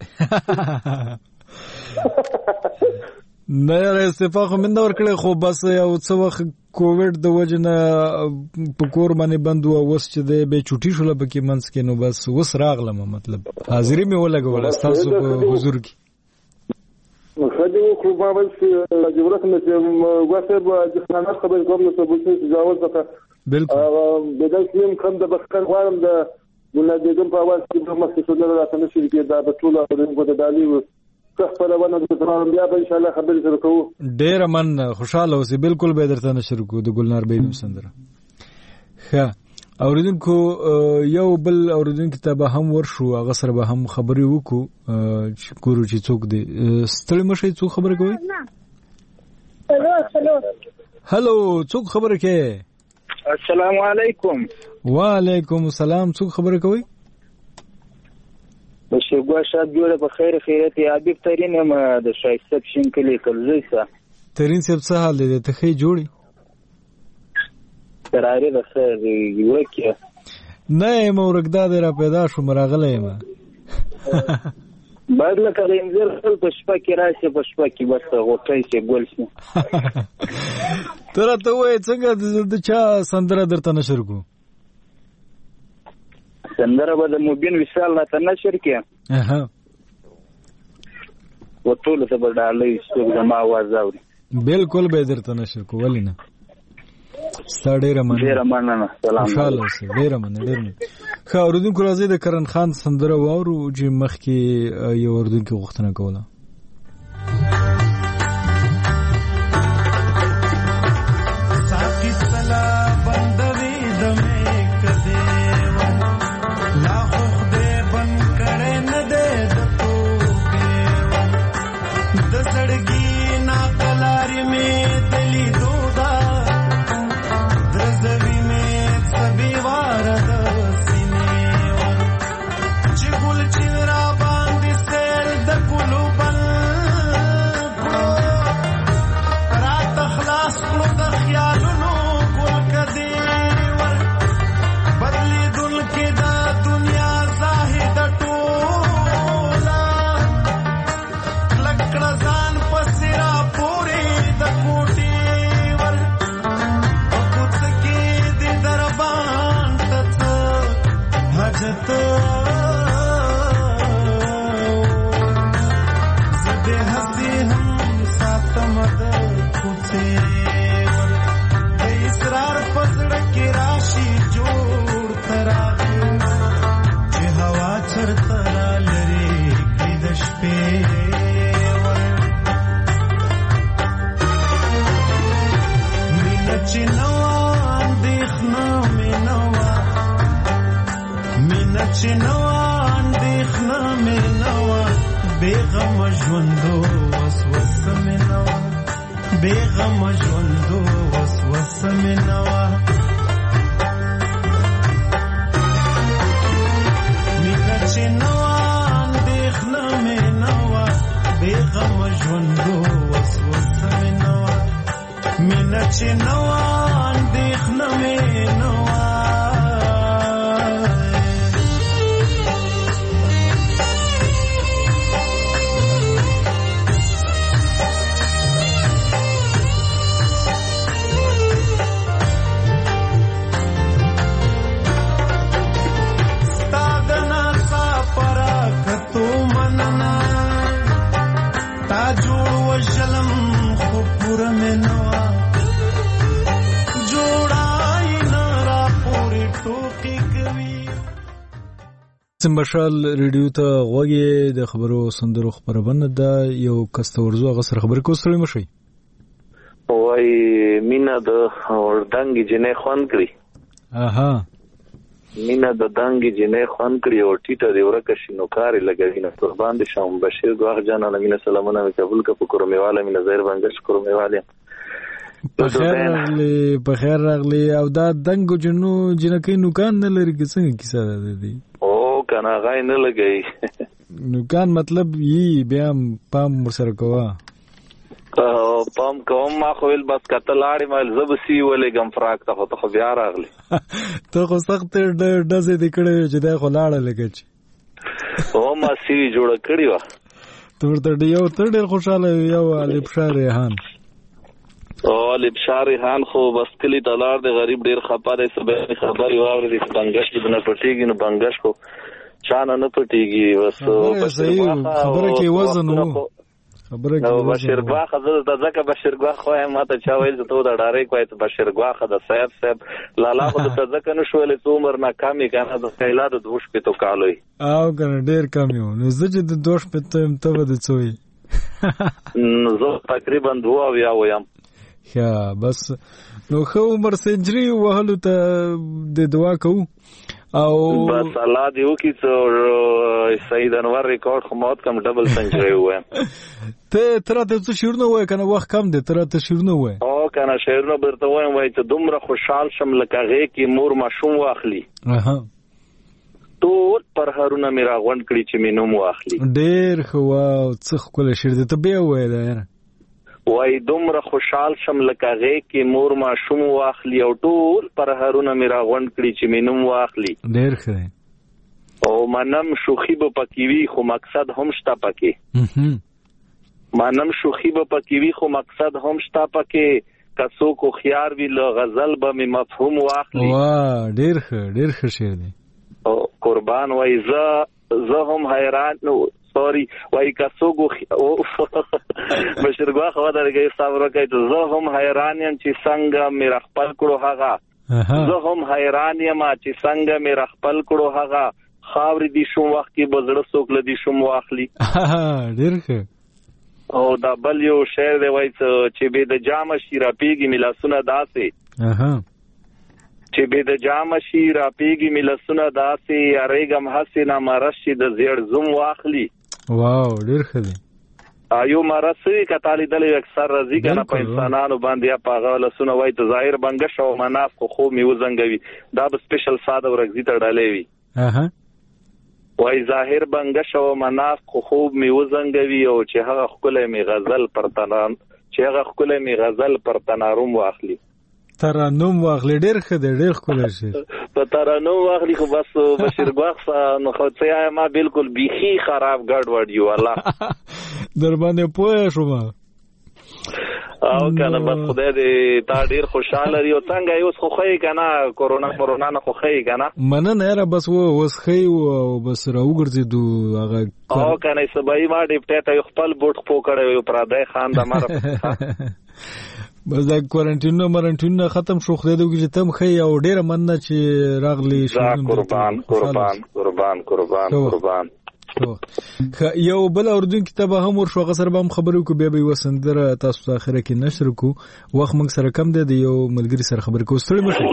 نه یاره استفاده خو من دا ورکړې، خو بس یو څه وخت کووډ د وجه نه په کور باندې بند و، اوس چې دی به چوټي شوله پکې منځ کې، نو بس اوس راغلم، مطلب حاضري مې ولګوله ستاسو په حضور کې. خدای خو ما بس جوړه مې چې صاحب د خانه خبر کوم نو په بوتي تجاوز وکړه. بالکل بدل سیم کوم د بخښن غواړم د ولادتم په اواز کې د مخکې څو نه راته نشي کې دا په ټول د دالي خپل ونه د تمام بیا به ان شاء الله خبرې سره کوو. ډیر من خوشاله اوسې. بالکل به درته نشر کو د ګلنار بیبي سندره. ښه اوریدونکو یو بل اوریدونکو ته به هم ورشو، هغه سره به هم خبرې وکړو چې ګورو چې څوک دی. ستړي مشي، څوک خبره کوي؟ هلو هلو هلو، څوک خبره کوي؟ السلام علیکم. وعلیکم السلام. څوک خبره کوي؟ بشګوا شاد جوړه په خیر خیرت یا حبیب ترين هم د شایسته شین کلی کلزی سه. ترين صاحب څه حال دی؟ ته خې جوړي؟ تراره د خیر یو کې نه مورګدا د را پیدا شو مراغله ما. بعد لکه انځر خپل په شپه کې راشي، په شپه کې بس غوټي شي ګول شي. تر ته وای څنګه د چا سندره درته نشر کو؟ سندره به د مبین وصال لا نشر کې. اها وټول ته به ډالې څوک زما आवाज اوري. بالکل به درته نشر کو، ولینا ستړي رمنه ډیر مننه. سلام خوشاله اوسه. ډیر مننه ډیر مننه. خو اوردونکو راځي د کرن خان سندره واورو چې مخکې یو اوردونکو غوښتنه کوله. ساقي سلا بندوي دمه کده لا خو دې بن کړه نه دې د توګه د سړګي نا کلاري مې دلی دودا درځوي مې سبي وار د سینې چې ګل چې را باندې سر د ګلو بل رات خلاص کړو د خیالونو ګل کدي ور بدلی دل کې دا دنیا زاهد ټولا لکړه ځان پسرا پوري د کوټي ور پوڅ کې د دربان تت حاجت زده هستی هم ساتم د کوڅه ور د اسرار پسړ کې راشي جوړ تراغ چې هوا چرته را لري کې د شپې ور مینه چې نو اندېښنه مې نو مینه چې نو اندېښنه مې نو بیغم ژوندو وسوسه مې نو بیغم ژوندو وسوسه مې نو مینه چې نو اندېښنه مې نو بیغم ژوندو وسوسه مې نو مینه چې نو اندېښنه مې نو مشال ریډیو ته غوږی د خبرو سندرو خبرونه ده. یو کس ته ورزو هغه سره خبرې کوستړي مشي. وای مینا د وردانګي جنې خوان کړی. اها مینا د دانګي جنې خوان کړی او ټیټه دی ورکه شنو کاری لګوي نه قربان دي شوم. بشیر ګواه جان علی مینا سلامونه قبول ک په کومېواله مینا زهر باندې شکر میواله په خیر راغلی په خیر راغلی. او دا دنګو جنو جنکې نوکان نه لري که څنګه کیسه ده دی؟ او کنه غای نه لګي نوکان مطلب یی بیا پام ورسره کوه. پام کوم ما خو ول بس کته لاړې مال زبسی ولې گم فراق ته خو بیا راغلی. ته خو سخت ډزې دې کړې چې دا خو لاړه لګی چې او ما سی جوړ کړی و. ته ورته یو تر ډېر خوشاله یو البشار ریحان. او البشار ریحان خو بس کلی دلار د غریب ډېر خپه دی. سبا خبري واورې د بنگش د نه پټیږي نو بنگش کو چانه نه پټیږي. بس خبره کې وزن وو خبره کې نو بشیرګاه خزه د ځکه بشیرګاه خو ما ته چا ویل ته د ډارې کوي ته بشیرګاه خزه صاحب صاحب لالا خو د ځکه نو شولې ته عمر نه کمی کنه د کایلا د دوش په تو کالوي او کنه ډیر کم یو نو زه چې د دوش په ته ته ود څوي نو زه تقریبا دوه بیا وایم. ښه بس نو خو عمر سنجري وهلو ته د دعا کوو او بس الله دې وکړي چې سید انور ریکارډ خو مات کم ډبل سنچري وایم. ته تراته څه شیرونه وای کنه وخت کم دی تراته شیرونه وای او کنه شیرونه برته وایم وای چې دومره خوشحال شم لکه هغه کې مور ماشوم واخلي. اها ټول پر هرونه میرا غونډ کړی چې مینوم واخلي. ډېر خو څه خپل شیر دی ته بیا وای دا وای دومره خوشحال شم لکه هغه کې مور ماشوم واخلي او ټول پر هرونه میرا غونډ کړی چې مینوم واخلي. ډېر ښه او منم شوخي به پکې وي خو مقصد هم شته پکې. منم شوخي به پکې وي خو مقصد هم شته پکې. کڅو کو خيار وی له غزل به می مفهوم واخلي. واه ډېر ښه ډېر ښه شعر دی. او قربان وای ز زه هم حیران نو سوري وای کڅو کو بشیرګاه خو درګي صبر کوي زه هم حیران یم چې څنګه می خپل کړو هغه. زه هم حیران یم چې څنګه می خپل کړو هغه. خاورې دي شوم وخت کې بزړه څوک لدی شوم واخلي. ډېر ښه. او دا بل یو شعر دی وای چې به د جام شي را پیږي ملاسونه داسې. اها چې به د جام شي را پیږي ملاسونه داسې اریګم حسینا مرشي د زیړ زوم واخلي. واو ډېر ښه دی. ایو مرسي کتالي دلې اکثر راځي کنه په انسانانو باندې یا پاغه لسونه وای ته ظاهر بنګش او مناف خو خو میو زنګوي دا به سپیشل ساده ورغزي ته ډالې وي. اها وای ظاهر بنګش او مناف خو خوب می وزنګوي او چې هغه خپل می غزل پر تنان چې هغه خپل می غزل پر تناروم واخلي. ترانوم واخلي ډېر ښه دی ډېر ښکلی شي. په ترانوم واخلي خو بس بشیرګاه نو خو څه ما بالکل بیخي خراب ګډ وډ یو الله در باندې پوه شوم. او کنه بس خدای دې تا ډیر خوشاله لري او څنګه یو خو خې کنه کورونا کورونا نه خو خې کنه مننه یاره بس و وس خې او بس راوګرځېدو هغه او کنه سبای ما ډیپټه ته خپل بوټ خو کړو یو پردای خان د مر بس دا کوارنټین نو مرنټین ختم شو خدای دې چې تم خې او ډیر مننه چې راغلی شو قربان قربان قربان قربان قربان یو بل اردن کتاب هم ورشو غسر به هم خبرو کو بیا به وسندره تاسو ته اخره کې نشر کو وخت موږ سره کم دی یو ملګری سره خبر کو ستړي مشه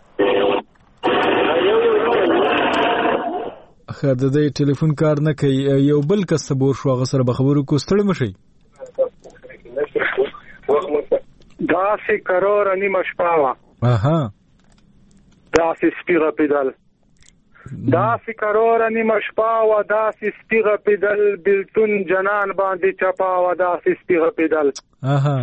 اخر د دې ټلیفون کار نه کوي یو بل کس به ورشو غسر به خبرو کو ستړي مشه دا سی کرور انی مشپاوا اها دا سی سپیغه پیدل دا سی کرور نیمه شپا و دا سی سپیغه پیدل بلتون جنان باندې چپا و دا سی سپیغه پیدل اها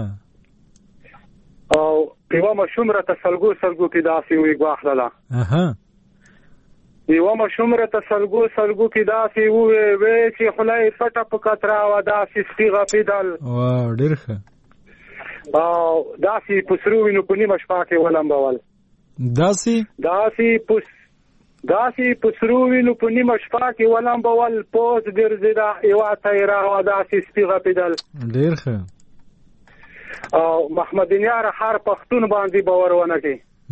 او یو مشومره تسلګو سلګو کې دا سی وی غواخله اها یو مشومره تسلګو سلګو کې دا سی وی وی چې خلای فټه په کترا و دا سی سپیغه پیدل واو ډیر ښه او دا سی پسرو وینو په نیمه شپا کې ولمبول دا سی دا سی پس داسې پسرو وینو په نیمه شپه کې ولمبول پوز ګرځېده یوه تیره وه داسې سپیغه پیدل ډېر ښه او محمد نیار هر پښتون باندې باور ونه کړي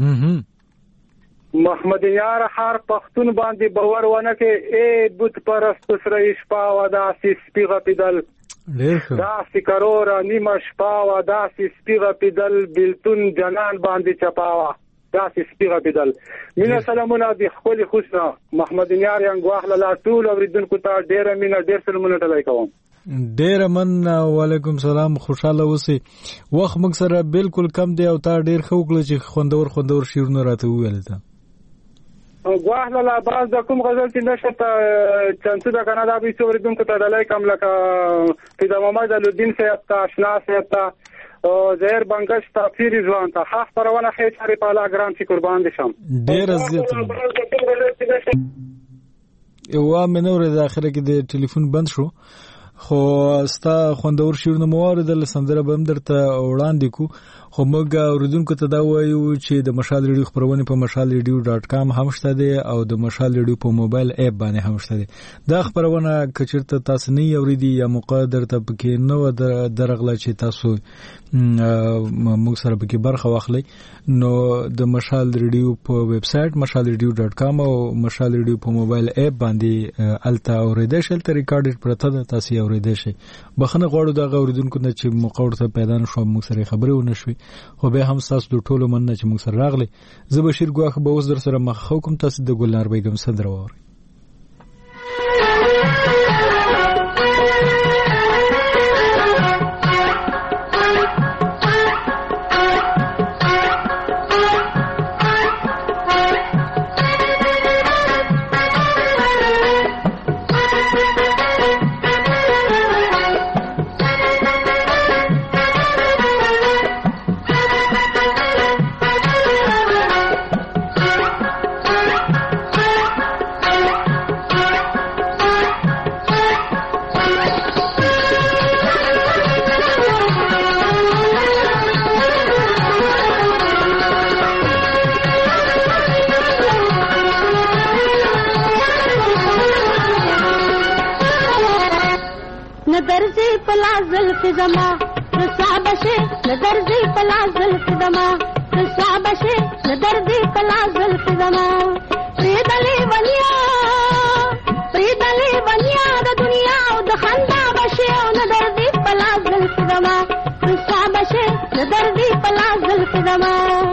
محمد نیار هر پښتون باندې باور ونه کړي ای بت پرست سره شپه وه داسې سپیغه پیدل ډېر ښه داسې کروره نیمه شپه وه داسې سپیغه پیدل بلتون جنان باندې چپه وه داسې سپیغه پیدل. مینه سلامونه د خپل خوشنه محمد نیار ینګ واخله ټول اوریدونکو ته ډیره مینه ډیر سلامونه ټلای کوم. ډیر من. وعلیکم سلام. خوشاله اوسئ. وخت موږ سره بالکل کم دی او تا ډیر ښه وکړه چې خوندور خوندور شعرونه راته وویل. ته ګواه لاله باز د کوم غزل چې نشته چانسو د کنه دا به څوردونکو ته دلای کم لکه پیدا محمد الدین صاحب ته آشنا صاحب ته زهر بنگش ته پیر ځوان ته خاص پرونه خې چاري په لا ګرام چې قربان دي شم. ډیر عزت. یو منور د اخره کې د ټلیفون بند شو خو ستا خوندور شعرونه موارد له سندره بم درته وړاندې کو. خو موږ اوریدونکو ته دا وایو چې د مشال ریډیو خبرونه په مشال ریډیو ډاټ کام هم شته دي او د مشال ریډیو په موبایل اپ باندې هم شته دي. دا خبرونه کچرته تاسو نه اوریدي یا مقدر ته پکې نو درغله چې تاسو موږ سره پکې برخه واخلئ نو د مشال ریډیو په ویب سټ مشال ریډیو ډاټ کام او مشال ریډیو په موبایل اپ باندې الته اوریدل شل ته ریکارډډ پرته ده تاسو اوریدل شي. بخنه غواړو دا اوریدونکو نه چې مقاورته پیدا نشو موږ سره خبرې ونه شوي خو به هم تاسو د ټولو مننه چې موږ سره راغلي. زه بشیر ګواخ به اوس در سره مخ کوم. تاسو د ګلنار بیگم صدر ووري. زما رساب شه نظر دی پلا زلف زما رساب شه نظر دی پلا زلف زما پریدلی ونیا پریدلی ونیا د دنیا او د خندا بشه او نظر دی پلا زلف زما رساب شه نظر دی پلا زلف زما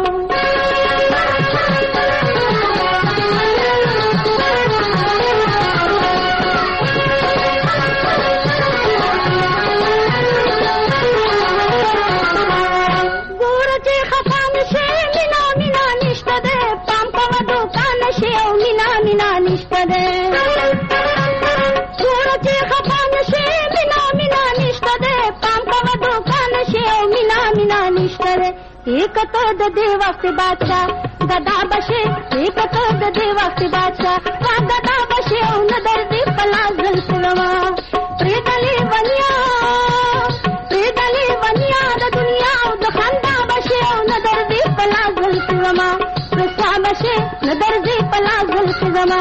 एक तो द देवा से बादशाह गदा बशे एक तो द देवा से बादशाह वा गदा बशे उन दर्दी पला जुल्फवा प्रीतली बनिया प्रीतली बनिया द दुनिया द खंदा बशे उन दर्दी पला जुल्फवा रसा बशे न दर्दी पला जुल्फवा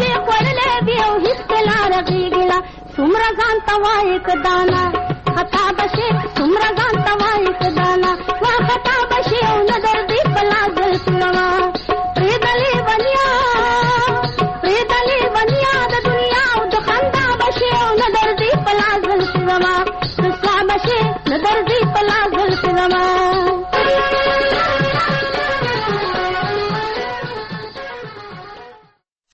एक दाना खता